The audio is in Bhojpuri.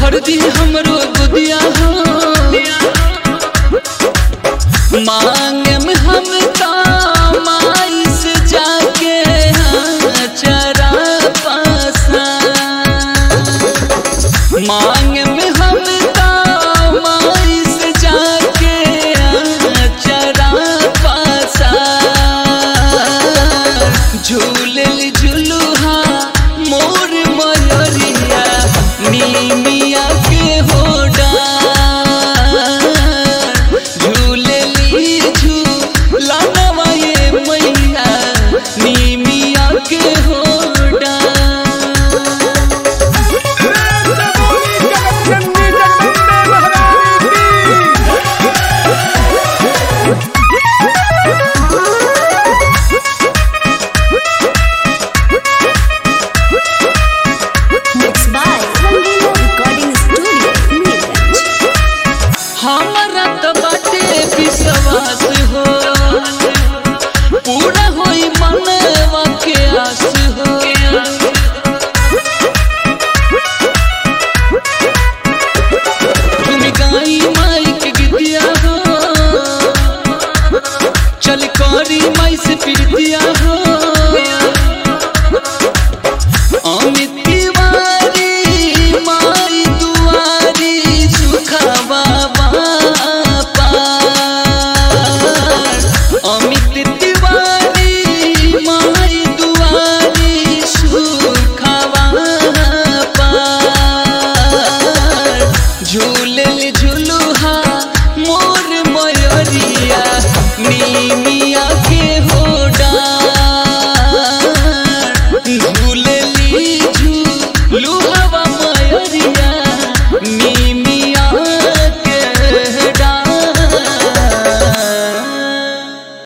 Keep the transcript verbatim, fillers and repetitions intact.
भर दी हमरो गुदिया हो मांगे में हम माई से जाके चरा पासा मांगे में हम माई से जाके चरा पासा झूले झुलुहा मोर मयरिया नीमिया के हो डार झूले झूलनवा ये मैया नीमिया के हो हमारा तो बाटे विश्वास हो पूरा होई मनवा के आस हो तुम गाई माई के गीतिया हो चल करी माई से प्रीतिया